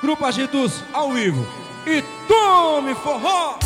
Grupo Agitos ao vivo. E tome forró!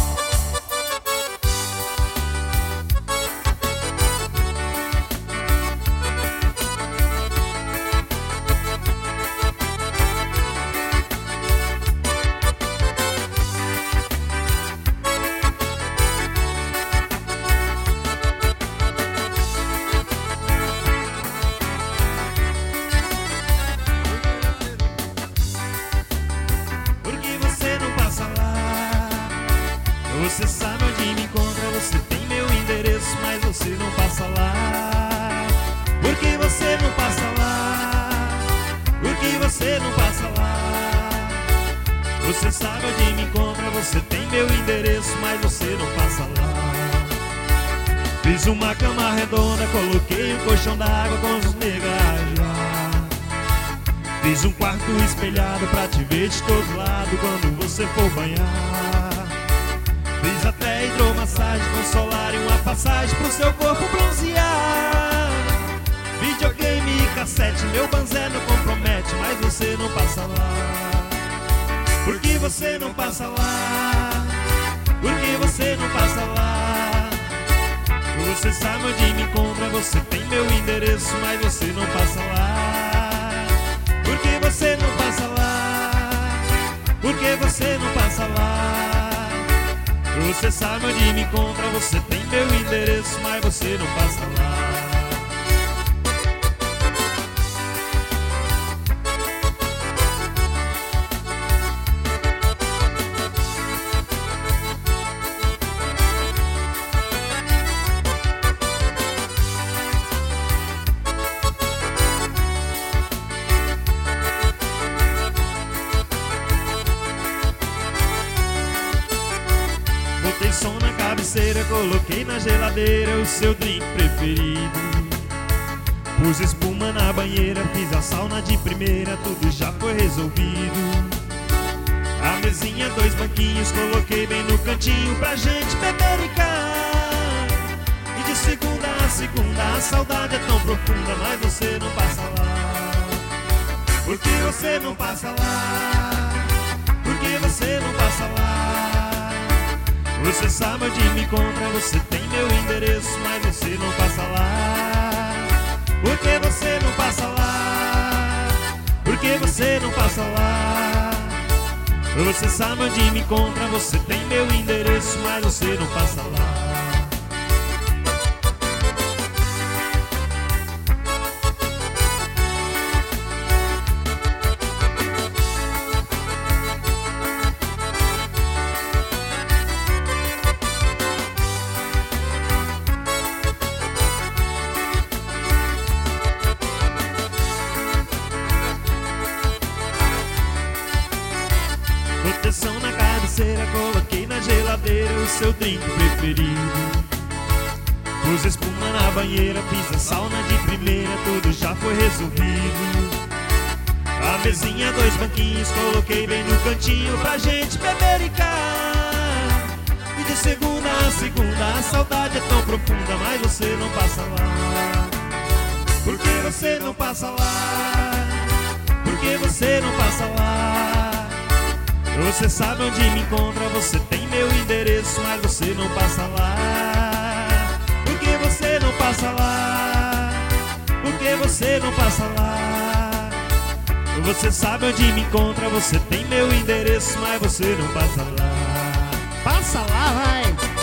Você sabe onde me encontra, você tem meu endereço, mas você não passa lá. Por que você não passa lá? Por que você não passa lá? Você sabe onde me encontra, você tem meu endereço, mas você não passa lá. Fiz uma cama redonda, coloquei um colchão d'água com os negros. Fiz um quarto espelhado pra te ver de todo lado quando você for banhar. Fiz até hidromassagem com solar e uma passagem pro seu corpo bronzear. Videogame e cassete, meu banzé não compromete, mas você não passa lá. Por que você não passa lá? Por que você não passa lá? Você sabe onde me encontra, você tem meu endereço, mas você não passa lá. Por que você não passa lá? Por que você não passa lá? Você sabe onde me encontra, você tem meu endereço, mas você não passa lá. Botei som na cabeceira, coloquei na geladeira o seu drink preferido. Pus espuma na banheira, fiz a sauna de primeira, tudo já foi resolvido. A mesinha, 2 banquinhos, coloquei bem no cantinho pra gente bebericar. E de segunda a segunda a saudade é tão profunda, mas você não passa lá. Por que você não passa lá? Por que você não passa lá? Você sabe onde me encontra, você tem meu endereço, mas você não passa lá. Por que você não passa lá? Por que você não passa lá? Você sabe onde me encontra, você tem meu endereço, mas você não passa lá. Proteção na cabeceira, coloquei na geladeira o seu drink preferido. Pus espuma na banheira, fiz a sauna de primeira, tudo já foi resolvido. A mesinha, 2 banquinhos, coloquei bem no cantinho pra gente bebericar. E de segunda a segunda a saudade é tão profunda, mas você não passa lá. Por que você não passa lá? Por que você não passa lá? Você sabe onde me encontra, você tem meu endereço, mas você não passa lá. Por que você não passa lá? Por que você não passa lá? Você sabe onde me encontra, você tem meu endereço, mas você não passa lá. Passa lá, vai!